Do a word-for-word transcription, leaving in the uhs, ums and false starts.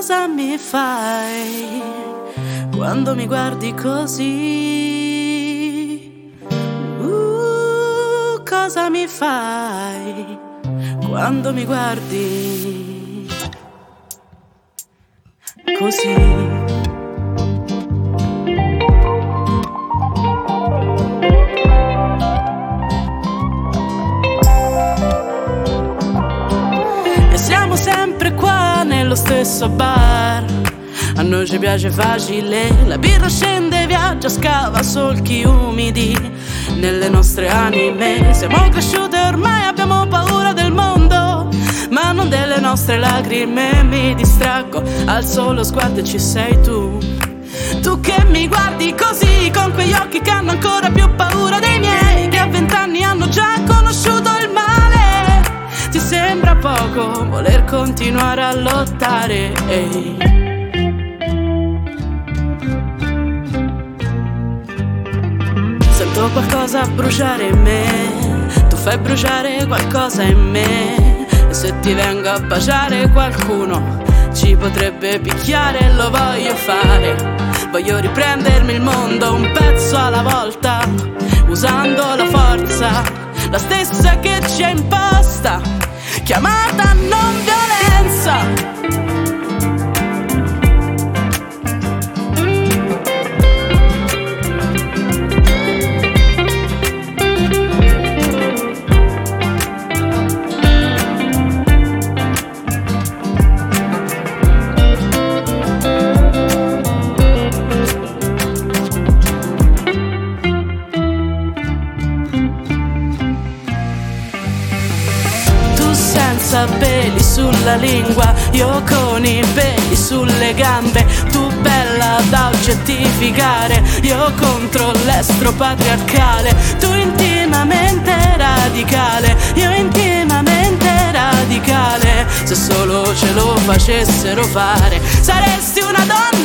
cosa mi fai quando mi guardi così? Uh, cosa mi fai quando mi guardi così? Siamo sempre qua nello stesso bar, a noi ci piace facile, la birra scende, viaggia, scava solchi umidi nelle nostre anime. Siamo cresciute ormai, abbiamo paura del mondo, ma non delle nostre lacrime. Mi distraggo al solo sguardo e ci sei tu, tu che mi guardi così, con quegli occhi che hanno ancora più paura dei miei, che a vent'anni hanno già conosciuto il male. Ti sembra poco voler continuare a lottare, ehi. Sento qualcosa bruciare in me, tu fai bruciare qualcosa in me, e se ti vengo a baciare qualcuno ci potrebbe picchiare. Lo voglio fare, voglio riprendermi il mondo un pezzo alla volta, usando la forza, la stessa che ci è imposta, chiamata non violenza. Senza peli sulla lingua, io con i peli sulle gambe, tu bella da oggettificare, io contro l'estro patriarcale, tu intimamente radicale, io intimamente radicale. Se solo ce lo facessero fare, saresti una donna